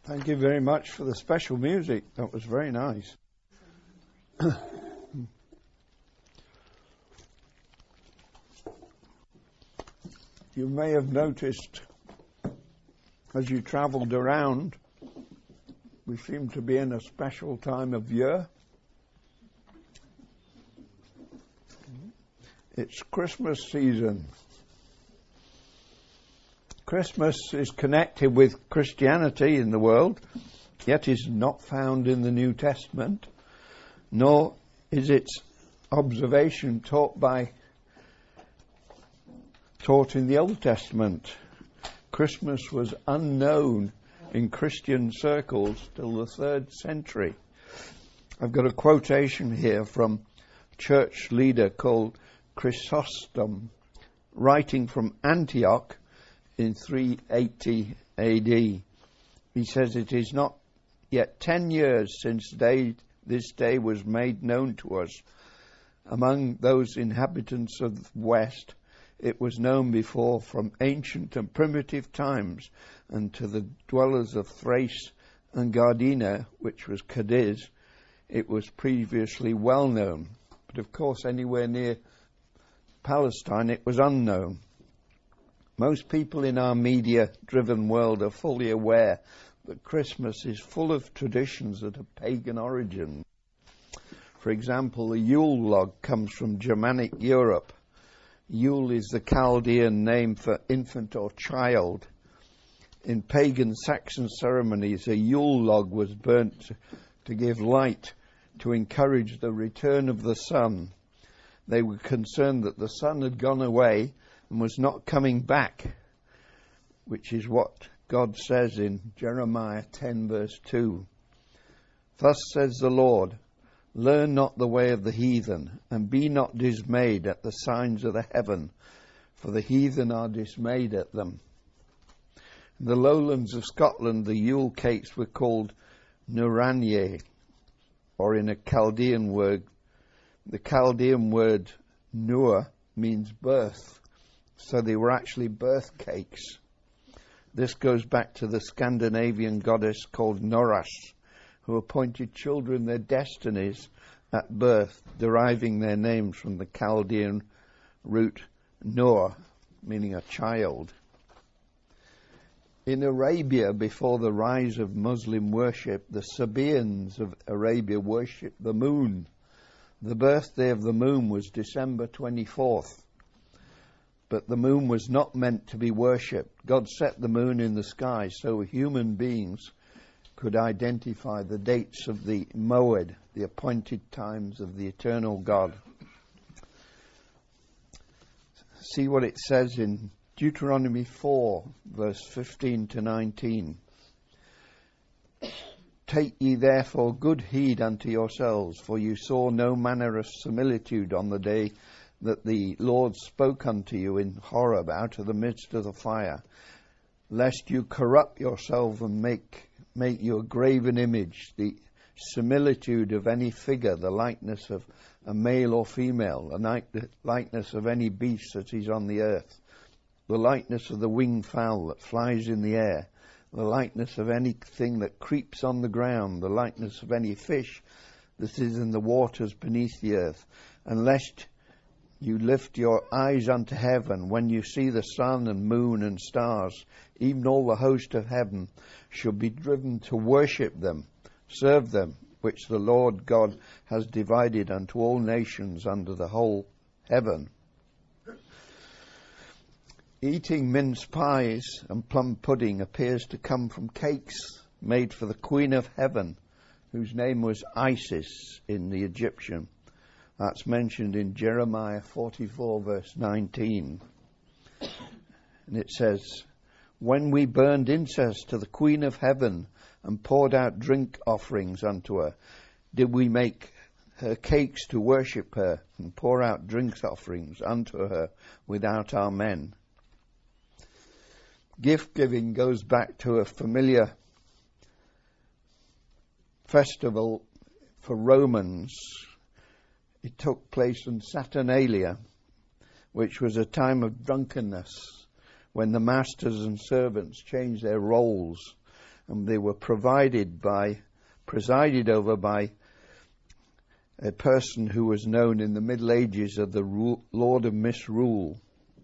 Thank you very much for the special music. That was very nice. You may have noticed as you travelled around, we seem to be in a special time of year. It's Christmas season. Christmas is connected with Christianity in the world, yet is not found in the New Testament, nor is its observation taught in the Old Testament. Christmas was unknown in Christian circles till the 3rd century. I've got a quotation here from a church leader called Chrysostom, writing from Antioch in 380 AD. He says, "It is not yet 10 years since this day was made known to us. Among those inhabitants of the West, it was known before from ancient and primitive times, and to the dwellers of Thrace and Gardena, which was Cadiz, it was previously well known." But of course, anywhere near Palestine, it was unknown. Most people in our media-driven world are fully aware that Christmas is full of traditions that have pagan origin. For example, the Yule log comes from Germanic Europe. Yule is the Chaldean name for infant or child. In pagan Saxon ceremonies, a Yule log was burnt to give light, to encourage the return of the sun. They were concerned that the sun had gone away and was not coming back, which is what God says in Jeremiah 10 verse 2. "Thus says the Lord, learn not the way of the heathen, and be not dismayed at the signs of the heaven, for the heathen are dismayed at them." In the lowlands of Scotland, the Yule cakes were called Nuranye, or in a Chaldean word. The Chaldean word Nur means birth, so they were actually birth cakes. This goes back to the Scandinavian goddess called Noras, who appointed children their destinies at birth, deriving their names from the Chaldean root Nur, meaning a child. In Arabia, before the rise of Muslim worship, the Sabaeans of Arabia worshipped the moon. The birthday of the moon was December 24th. But the moon was not meant to be worshipped. God set the moon in the sky so human beings could identify the dates of the Moed, the appointed times of the eternal God. See what it says in Deuteronomy 4, verse 15 to 19. "Take ye therefore good heed unto yourselves, for you saw no manner of similitude on the day that the Lord spoke unto you in Horeb out of the midst of the fire, lest you corrupt yourself and make you a graven image, the similitude of any figure, the likeness of a male or female, the likeness of any beast that is on the earth, the likeness of the winged fowl that flies in the air, the likeness of anything that creeps on the ground, the likeness of any fish that is in the waters beneath the earth, and lest you lift your eyes unto heaven, when you see the sun and moon and stars, even all the host of heaven, should be driven to worship them, serve them, which the Lord God has divided unto all nations under the whole heaven." Eating mince pies and plum pudding appears to come from cakes made for the Queen of Heaven, whose name was Isis in the Egyptian. That's mentioned in Jeremiah 44 verse 19. And it says, "When we burned incense to the Queen of Heaven and poured out drink offerings unto her, did we make her cakes to worship her and pour out drink offerings unto her without our men." Gift giving goes back to a familiar festival for Romans. It took place on Saturnalia, which was a time of drunkenness when the masters and servants changed their roles and they were presided over by a person who was known in the Middle Ages as the Lord of Misrule.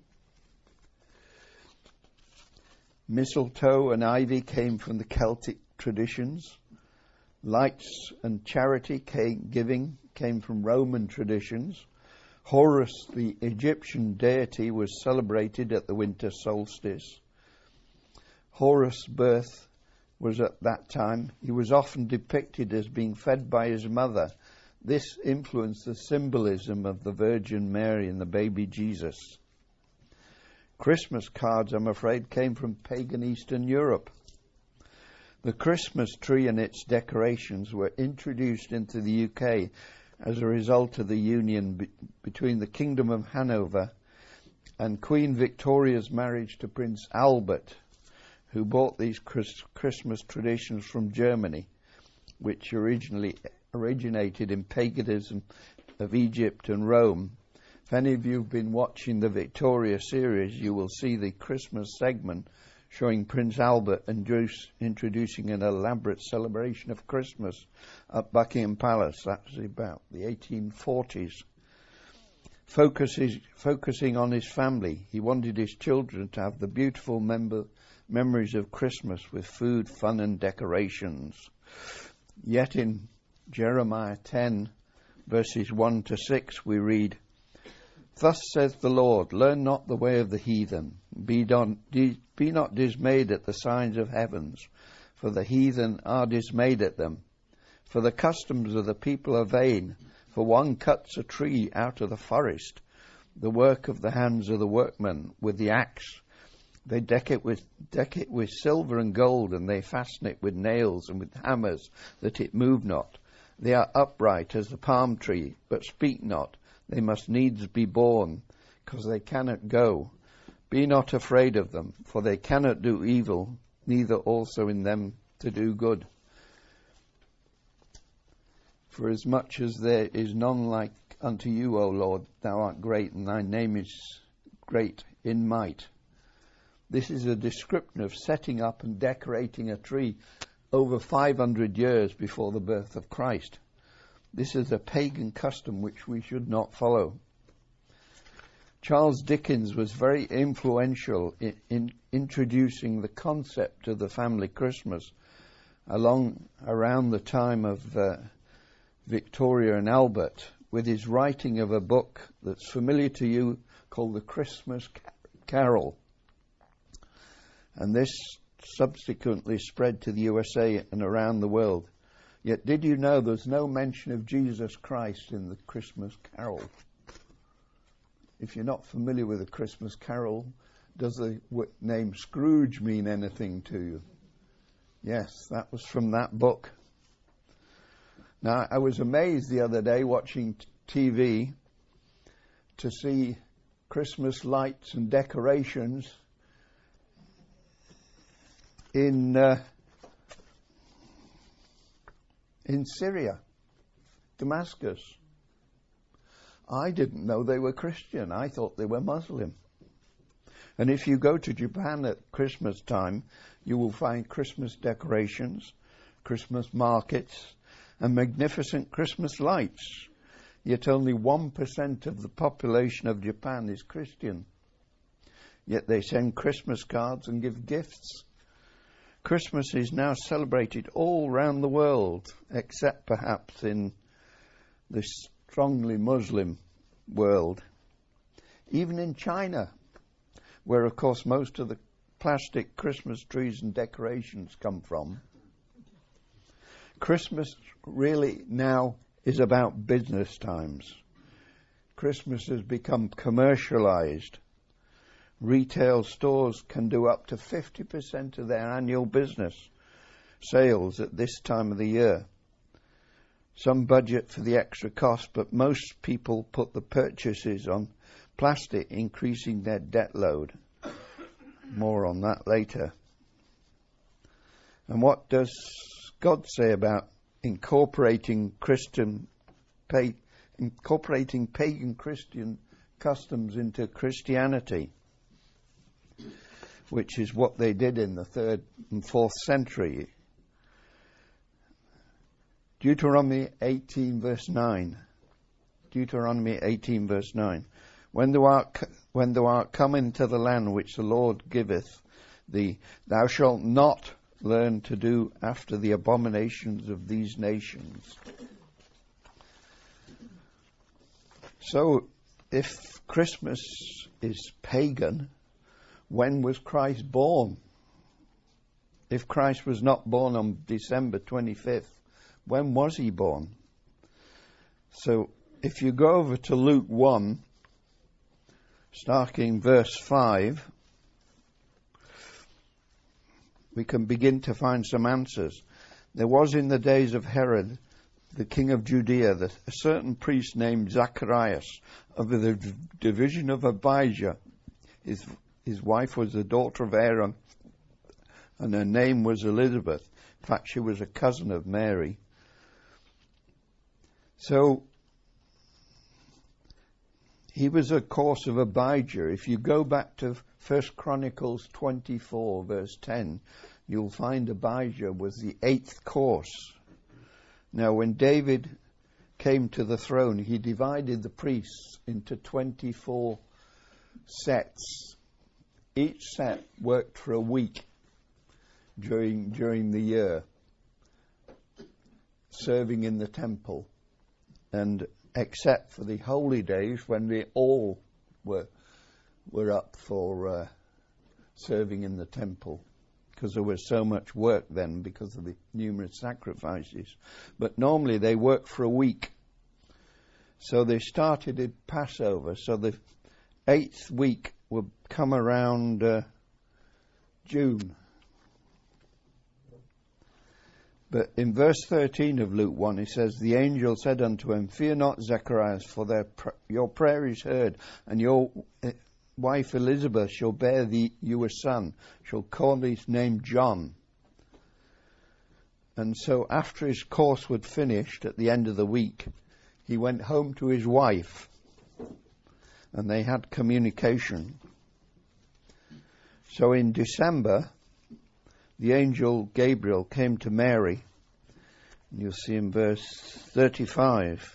Mistletoe and ivy came from the Celtic traditions. Lights and charity giving came from Roman traditions. Horus, the Egyptian deity, was celebrated at the winter solstice. Horus' birth was at that time. He was often depicted as being fed by his mother. This influenced the symbolism of the Virgin Mary and the baby Jesus. Christmas cards, I'm afraid, came from pagan Eastern Europe. The Christmas tree and its decorations were introduced into the UK as a result of the union between the Kingdom of Hanover and Queen Victoria's marriage to Prince Albert, who brought these Christmas traditions from Germany, which originally originated in paganism of Egypt and Rome. If any of you have been watching the Victoria series, you will see the Christmas segment showing Prince Albert introducing an elaborate celebration of Christmas at Buckingham Palace. That was about the 1840s. Focusing on his family, he wanted his children to have the beautiful memories of Christmas with food, fun and decorations. Yet in Jeremiah 10, verses 1 to 6, we read, "Thus saith the Lord, learn not the way of the heathen. Be not dismayed at the signs of heavens, for the heathen are dismayed at them. For the customs of the people are vain, for one cuts a tree out of the forest, the work of the hands of the workman with the axe. They deck it with silver and gold, and they fasten it with nails and with hammers, that it move not. They are upright as the palm tree, but speak not. They must needs be born, because they cannot go. Be not afraid of them, for they cannot do evil, neither also in them to do good. For as much as there is none like unto you, O Lord, thou art great, and thy name is great in might." This is a description of setting up and decorating a tree over 500 years before the birth of Christ. This is a pagan custom which we should not follow. Charles Dickens was very influential in introducing the concept of the family Christmas around the time of Victoria and Albert, with his writing of a book that's familiar to you called The Christmas Carol. And this subsequently spread to the USA and around the world. Yet did you know there's no mention of Jesus Christ in the Christmas Carol? If you're not familiar with the Christmas Carol, does the name Scrooge mean anything to you? Yes, that was from that book. Now, I was amazed the other day watching TV to see Christmas lights and decorations in Syria, Damascus. I didn't know they were Christian. I thought they were Muslim. And if you go to Japan at Christmas time, you will find Christmas decorations, Christmas markets, and magnificent Christmas lights. Yet only 1% of the population of Japan is Christian. Yet they send Christmas cards and give gifts. Christmas is now celebrated all around the world, except perhaps in the strongly Muslim world. Even in China, where of course most of the plastic Christmas trees and decorations come from. Christmas really now is about business times. Christmas has become commercialized. Retail stores can do up to 50% of their annual business sales at this time of the year. Some budget for the extra cost, but most people put the purchases on plastic, increasing their debt load. More on that later. And what does God say about incorporating pagan Christian customs into Christianity? which is what they did in the 3rd and 4th century. Deuteronomy 18 verse 9. Deuteronomy 18 verse 9. When thou art come into the land which the Lord giveth thee, thou shalt not learn to do after the abominations of these nations. So, if Christmas is pagan, when was Christ born? If Christ was not born on December 25th, when was he born? So, if you go over to Luke 1, starting verse 5, we can begin to find some answers. There was in the days of Herod, the king of Judea, a certain priest named Zacharias of the division of Abijah. His wife was the daughter of Aaron, and her name was Elizabeth. In fact, she was a cousin of Mary. So, he was a course of Abijah. If you go back to 1 Chronicles 24, verse 10, you'll find Abijah was the 8th course. Now, when David came to the throne, he divided the priests into 24 sets. Each set worked for a week during the year, serving in the temple, and except for the holy days when they all were up for serving in the temple, because there was so much work then because of the numerous sacrifices. But normally they worked for a week. So they started at Passover. So the 8th week would come around June. But in verse 13 of Luke 1, it says, the angel said unto him, fear not, Zacharias, for your prayer is heard, and your wife Elizabeth shall bear you a son, shall call his name John. And so after his course was finished at the end of the week, he went home to his wife, and they had communication. So in December, the angel Gabriel came to Mary, and you'll see in verse 35.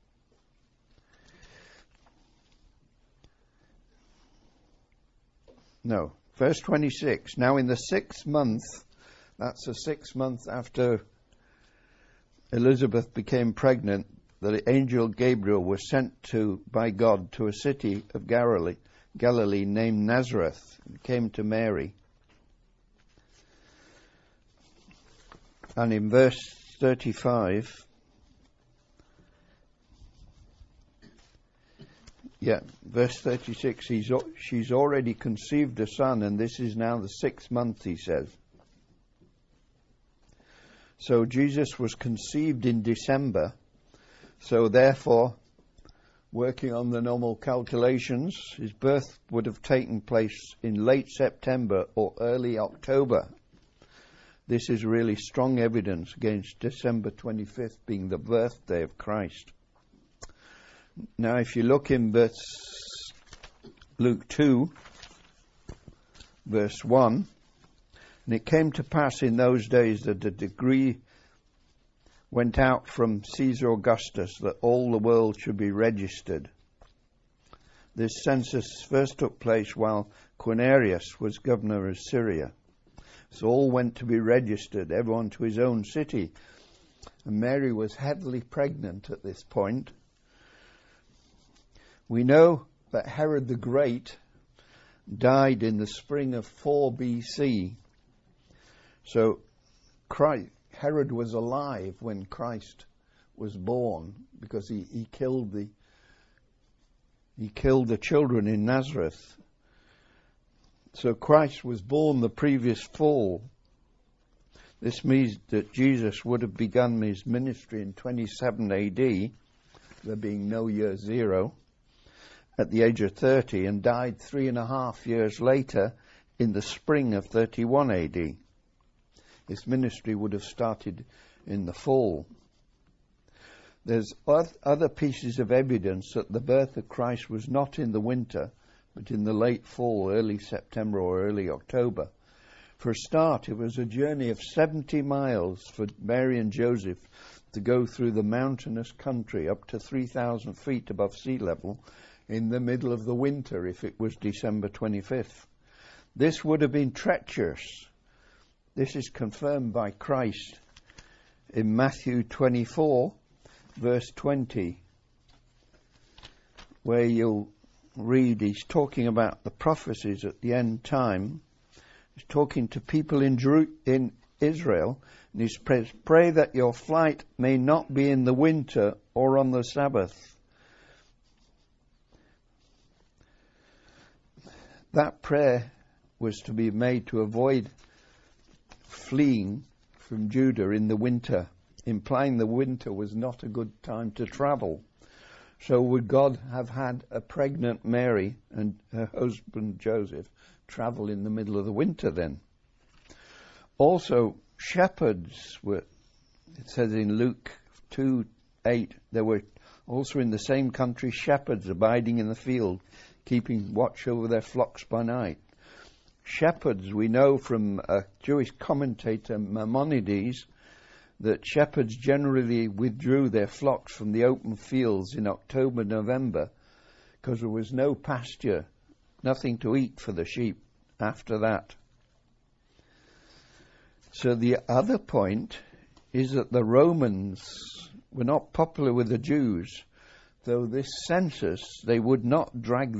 No, verse 26. Now in the 6th month, that's the 6th month after Elizabeth became pregnant, the angel Gabriel was sent by God to a city of Galilee named Nazareth, and came to Mary. And in verse 35, verse 36, she's already conceived a son, and this is now the 6th month, he says. So Jesus was conceived in December, so therefore, working on the normal calculations, his birth would have taken place in late September or early October. This is really strong evidence against December 25th being the birthday of Christ. Now, if you look in Luke 2, verse 1, and it came to pass in those days that a decree went out from Caesar Augustus that all the world should be registered. This census first took place while Quirinius was governor of Syria. So all went to be registered, everyone to his own city. And Mary was heavily pregnant at this point. We know that Herod the Great died in the spring of 4 BC. So Herod was alive when Christ was born, because he killed the children in Nazareth. So Christ was born the previous fall. This means that Jesus would have begun his ministry in 27 AD, there being no year zero, at the age of 30, and died 3.5 years later in the spring of 31 AD. His ministry would have started in the fall. There's other pieces of evidence that the birth of Christ was not in the winter, but in the late fall, early September or early October. For a start, it was a journey of 70 miles for Mary and Joseph to go through the mountainous country up to 3,000 feet above sea level in the middle of the winter if it was December 25th. This would have been treacherous. This is confirmed by Christ in Matthew 24, verse 20, where you'll read, he's talking about the prophecies at the end time. He's talking to people in Israel, and he says, "Pray that your flight may not be in the winter or on the Sabbath." That prayer was to be made to avoid fleeing from Judah in the winter, implying the winter was not a good time to travel. So would God have had a pregnant Mary and her husband Joseph travel in the middle of the winter then? Also, shepherds were, it says in Luke 2:8, there were also in the same country shepherds abiding in the field, keeping watch over their flocks by night. Shepherds, we know from a Jewish commentator, Maimonides, that shepherds generally withdrew their flocks from the open fields in October, November, because there was no pasture, nothing to eat for the sheep after that. So the other point is that the Romans were not popular with the Jews, though this census, they would not drag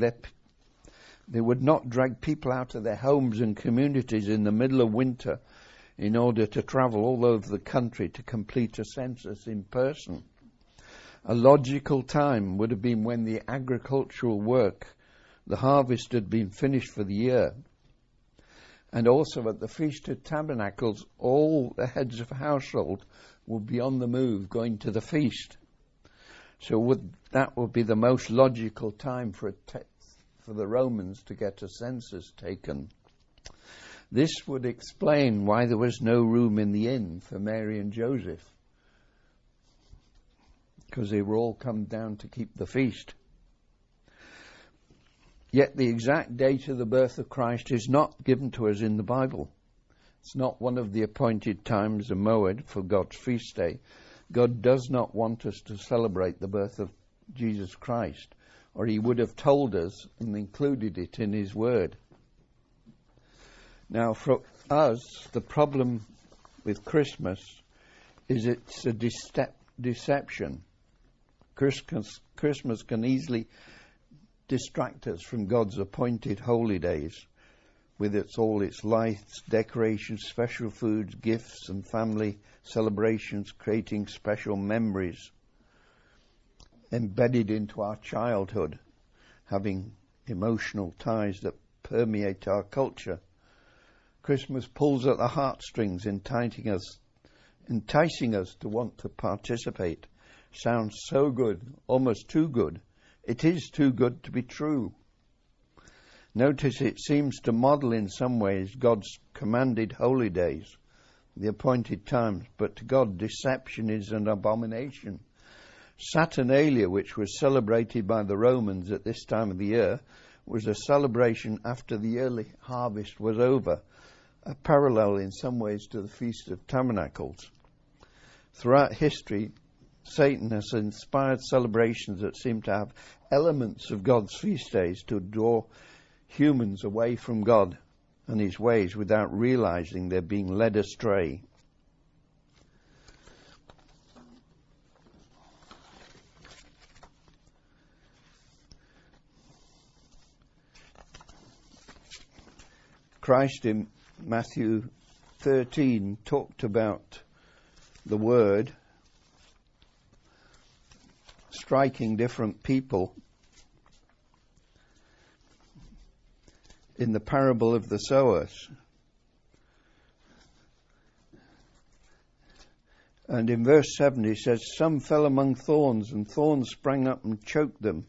people out of their homes and communities in the middle of winter in order to travel all over the country to complete a census in person. A logical time would have been when the agricultural work, the harvest had been finished for the year. And also at the Feast of Tabernacles, all the heads of household would be on the move going to the feast. So that would be the most logical time for the Romans to get a census taken. This would explain why there was no room in the inn for Mary and Joseph, because they were all come down to keep the feast. Yet the exact date of the birth of Christ is not given to us in the Bible. It's not one of the appointed times, a moed, for God's feast day. God does not want us to celebrate the birth of Jesus Christ, or he would have told us and included it in his word. Now, for us, the problem with Christmas is it's a deception. Christmas can easily distract us from God's appointed holy days, with all its lights, decorations, special foods, gifts, and family celebrations, creating special memories embedded into our childhood, having emotional ties that permeate our culture. Christmas pulls at the heartstrings, enticing us to want to participate. Sounds so good, almost too good. It is too good to be true. Notice it seems to model in some ways God's commanded holy days, the appointed times, but to God deception is an abomination. Saturnalia, which was celebrated by the Romans at this time of the year, was a celebration after the early harvest was over, a parallel in some ways to the Feast of Tabernacles. Throughout history, Satan has inspired celebrations that seem to have elements of God's feast days to draw humans away from God and his ways without realizing they're being led astray. Christ in Matthew 13 talked about the word striking different people in the parable of the sowers. And in verse 7 he says, "Some fell among thorns, and thorns sprang up and choked them."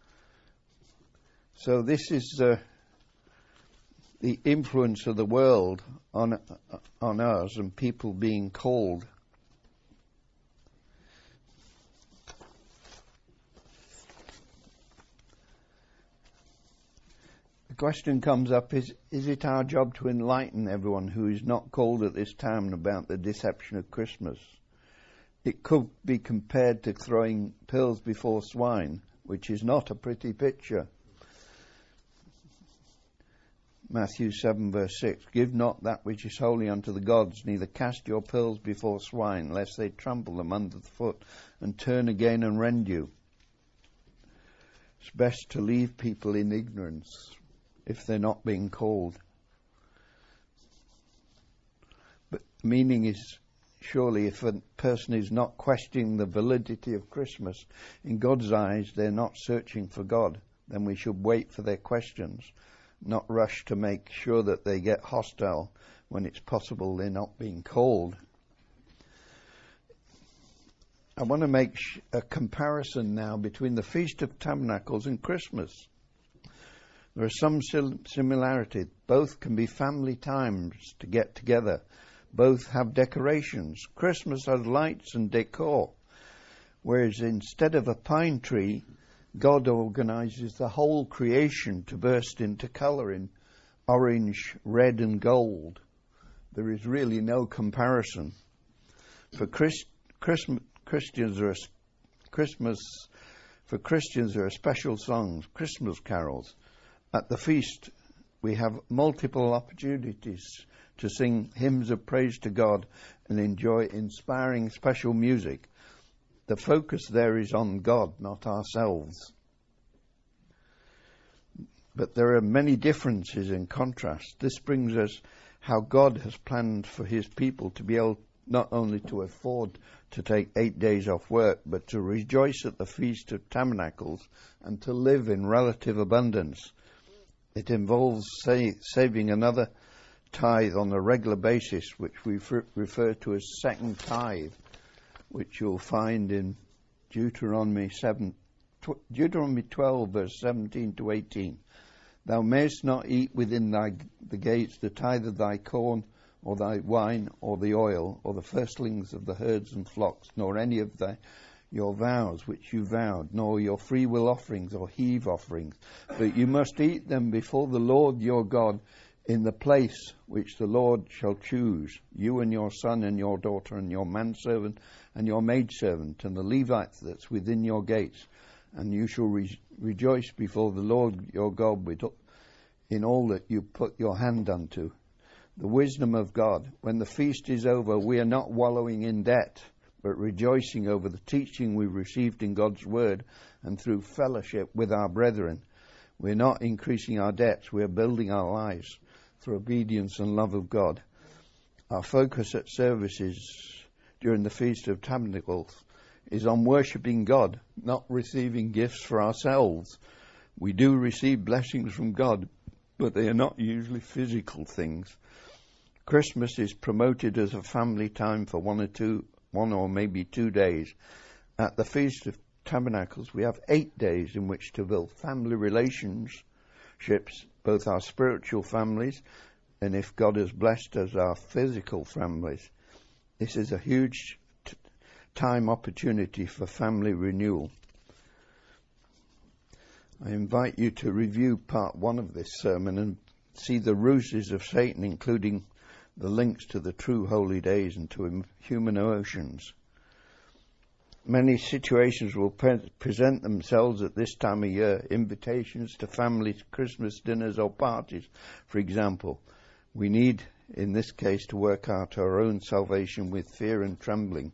So this is the influence of the world on us and people being called. question comes up, is it our job to enlighten everyone who is not called at this time about the deception of Christmas? It could be compared to throwing pearls before swine, which is not a pretty picture. Matthew 7 verse 6, give not that which is holy unto the gods, neither cast your pearls before swine, lest they trample them under the foot and turn again and rend you. It's best to leave people in ignorance if they're not being called. But meaning is, surely if a person is not questioning the validity of Christmas, in God's eyes they're not searching for God, then we should wait for their questions, not rush to make sure that they get hostile when it's possible they're not being called. I want to make a comparison now between the Feast of Tabernacles and Christmas. There are some similarities. Both can be family times to get together. Both have decorations. Christmas has lights and decor, whereas instead of a pine tree, God organizes the whole creation to burst into colour in orange, red and gold. There is really no comparison. For Christians there are special songs, Christmas carols. At the feast we have multiple opportunities to sing hymns of praise to God and enjoy inspiring special music. The focus there is on God, not ourselves. But there are many differences in contrast. This brings us how God has planned for his people to be able not only to afford to take 8 days off work, but to rejoice at the Feast of Tabernacles and to live in relative abundance. It involves saving another tithe on a regular basis, which we refer to as second tithe, which you'll find in Deuteronomy 12 verse 17 to 18. Thou mayest not eat within the gates the tithe of thy corn, or thy wine, or the oil, or the firstlings of the herds and flocks, nor any of your vows which you vowed, nor your freewill offerings or heave offerings. But you must eat them before the Lord your God in the place which the Lord shall choose, you and your son and your daughter and your manservant and your maidservant and the Levite that's within your gates. And you shall rejoice before the Lord your God in all that you put your hand unto. The wisdom of God. When the feast is over, we are not wallowing in debt, but rejoicing over the teaching we received in God's word and through fellowship with our brethren. We're not increasing our debts, we're building our lives through obedience and love of God. Our focus at services during the Feast of Tabernacles is on worshipping God, not receiving gifts for ourselves. We do receive blessings from God, but they are not usually physical things. Christmas is promoted as a family time for one or maybe 2 days. At the Feast of Tabernacles, we have 8 days in which to build family relationships, both our spiritual families and, if God has blessed us, our physical families. This is a huge time opportunity for family renewal. I invite you to review part 1 of this sermon and see the ruses of Satan, including the links to the true holy days and to human emotions. Many situations will present themselves at this time of year. Invitations to family Christmas dinners or parties, for example. We need, in this case, to work out our own salvation with fear and trembling.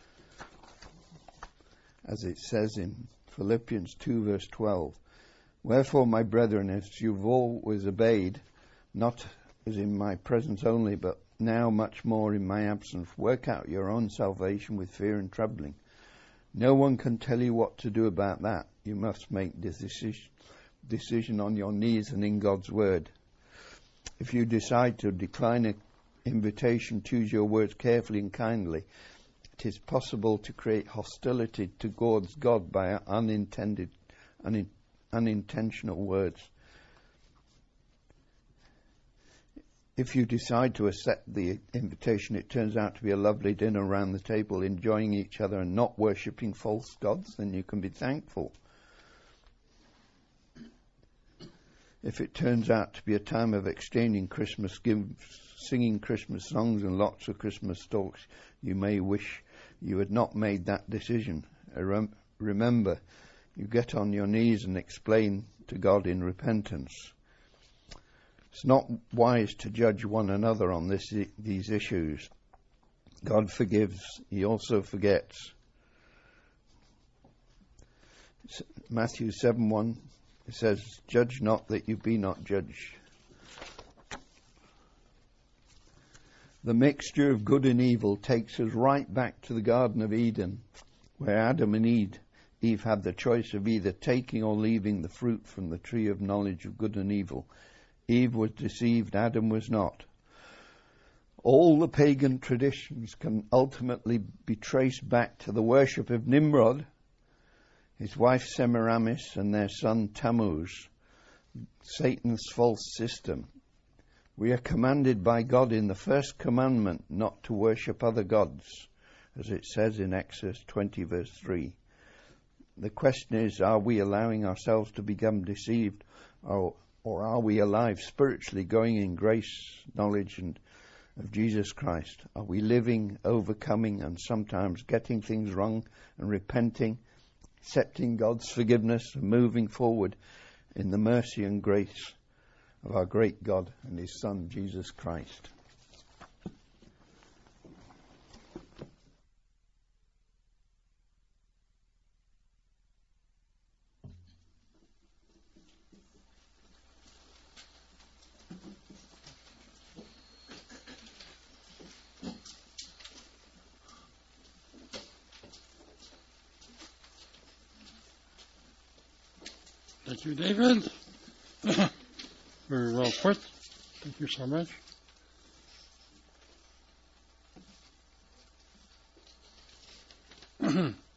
As it says in Philippians 2 verse 12. Wherefore, my brethren, as you've always obeyed, not as in my presence only, but now much more in my absence, work out your own salvation with fear and trembling. No one can tell you what to do about that. You must make this decision on your knees and in God's word. If you decide to decline an invitation, choose your words carefully and kindly. It is possible to create hostility towards God by unintentional words. If you decide to accept the invitation, it turns out to be a lovely dinner around the table, enjoying each other and not worshipping false gods, then you can be thankful. If it turns out to be a time of exchanging Christmas gifts, singing Christmas songs and lots of Christmas talks, you may wish you had not made that decision. Remember, you get on your knees and explain to God in repentance. It's not wise to judge one another on these issues. God forgives. He also forgets. Matthew 7:1, it says, "Judge not that you be not judged." The mixture of good and evil takes us right back to the Garden of Eden, where Adam and Eve had the choice of either taking or leaving the fruit from the tree of knowledge of good and evil. Eve was deceived, Adam was not. All the pagan traditions can ultimately be traced back to the worship of Nimrod, his wife Semiramis, and their son Tammuz, Satan's false system. We are commanded by God in the first commandment not to worship other gods, as it says in Exodus 20 verse 3. The question is, are we allowing ourselves to become deceived, or are we alive spiritually, going in grace, knowledge, and of Jesus Christ? Are we living, overcoming, and sometimes getting things wrong and repenting, accepting God's forgiveness and moving forward in the mercy and grace of our great God and His Son, Jesus Christ? Thank you, David. Very well put. Thank you so much.